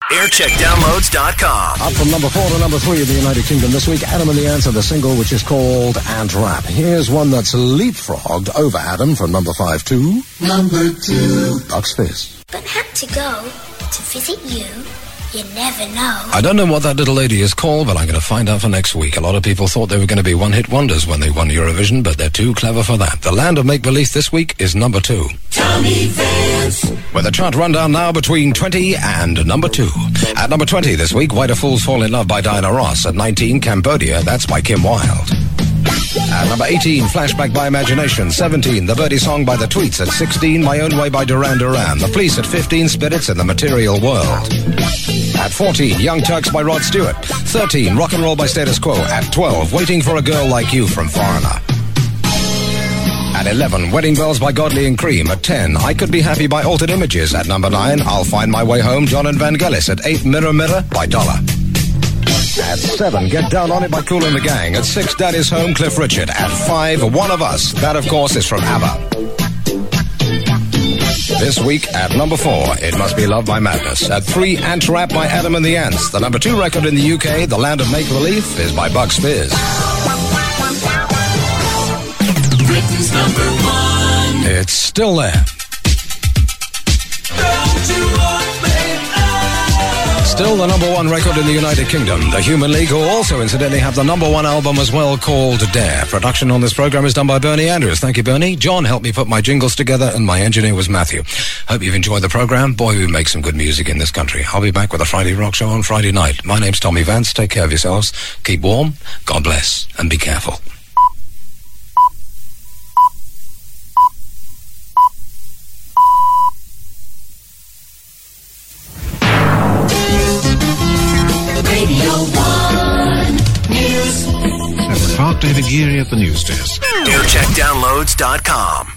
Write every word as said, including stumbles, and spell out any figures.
aircheck downloads dot com. Up from number four to number three in the United Kingdom this week, Adam and the Ants, the single which is called Ant Rap. Here's one that's leapfrogged over Adam from number five to number two. Bucks Fizz. But had to go to visit you. You never know. I don't know what that little lady is called, but I'm going to find out for next week. A lot of people thought they were going to be one-hit wonders when they won Eurovision, but they're too clever for that. The Land of Make-Believe this week is number two. Tommy Vance. With a chart rundown now between twenty and number two. At number twenty this week, Why Do Fools Fall in Love by Diana Ross. At nineteen, Cambodia, that's by Kim Wilde. At number eighteen, Flashback by Imagination. seventeen, The Birdie Song by The Tweets. At sixteen, My Own Way by Duran Duran. The Police at fifteen, Spirits in the Material World. At fourteen, Young Turks by Rod Stewart. thirteen, Rock and Roll by Status Quo. At twelve, Waiting for a Girl Like You from Foreigner. At eleven, Wedding Bells by Godley and Cream. At ten, I Could Be Happy by Altered Images. At number nine, I'll Find My Way Home, John and Vangelis. At eight, Mirror Mirror by Dollar. At seven, Get Down On It by Kool and the Gang. At six, Daddy's Home, Cliff Richard. At five, One of Us. That, of course, is from ABBA. This week, at number four, It Must Be Love by Madness. At three, Ant Rap by Adam and the Ants. The number two record in the U K, The Land of Make-Believe, is by Bucks Fizz. Britain's number one. It's still there. Don't you want me? Still the number one record in the United Kingdom. The Human League, who also incidentally have the number one album as well, called Dare. Production on this program is done by Bernie Andrews. Thank you, Bernie. John helped me put my jingles together, and my engineer was Matthew. Hope you've enjoyed the program. Boy, we make some good music in this country. I'll be back with a Friday rock show on Friday night. My name's Tommy Vance. Take care of yourselves. Keep warm. God bless. And be careful. Radio one News. And Mark David Geary at the news desk. aircheck downloads dot com.